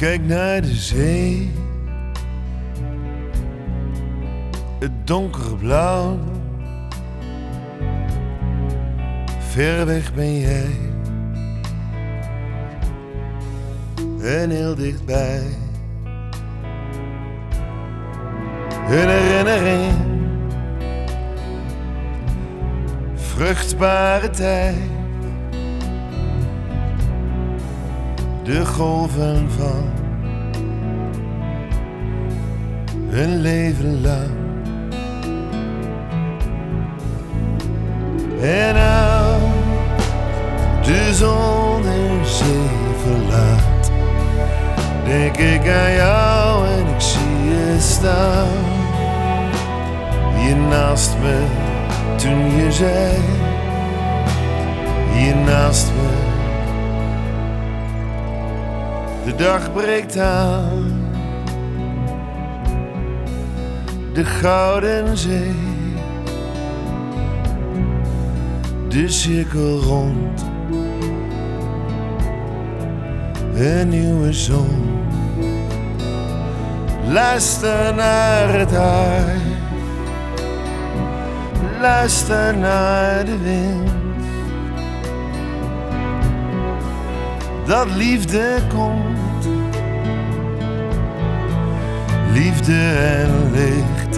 kijk naar de zee, het donkerblauw. Ver weg ben jij en heel dichtbij. Een herinnering, vruchtbare tijd. De golven van een leven lang. En nou de zon de zee verlaat, denk ik aan jou en ik zie je staan. Hier naast me toen je zei, hier naast me. De dag breekt aan, de gouden zee, de cirkel rond, een nieuwe zon. Luister naar het haar, luister naar de wind. Dat liefde komt, liefde en licht.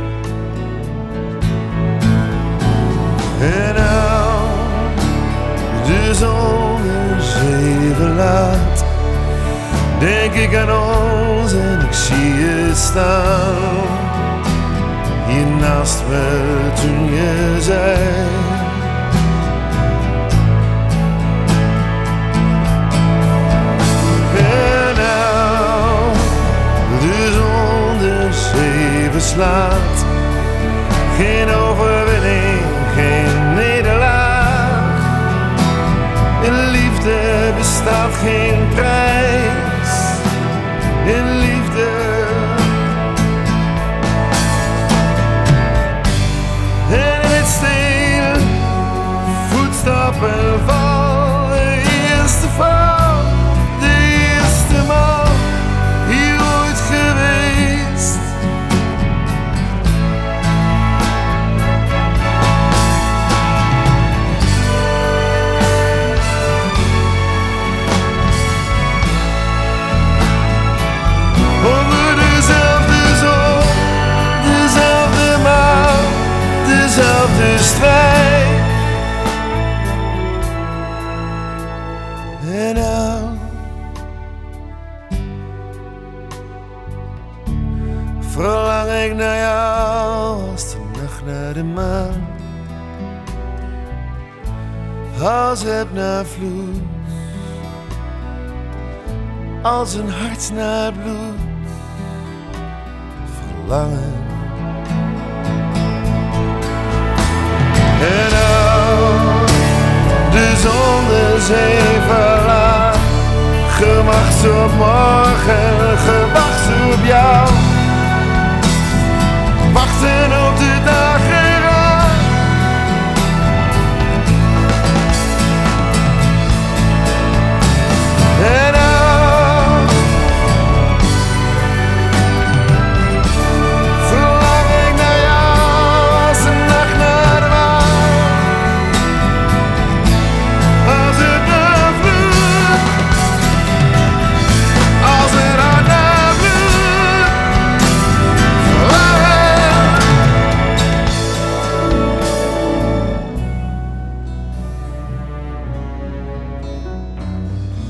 En nou de zon de zee verlaat, denk ik aan ons en ik zie je staan. Hier naast me toen je zei, en nou de zon de zee verslaat. Geen overwinning, geen nederlaag. In liefde bestaat geen prijs. In liefde. En in het stil, voetstappen van de eerste vrouw, de eerste man hier ooit geweest. Over dezelfde zon, dezelfde maan, dezelfde strijd. En nou verlang ik naar jou als de nacht naar de maan, als heb naar vloed, als een hart naar bloed. Verlangen. En nou de zon de zee verlaat, gewacht op morgen, gewacht op jou. Wachten op de dag eraan. En nou verlang ik naar jou als de nacht naar de maan, als het naar vloed, als het hart naar bloed.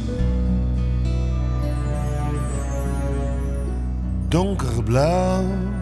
Donkerblauw,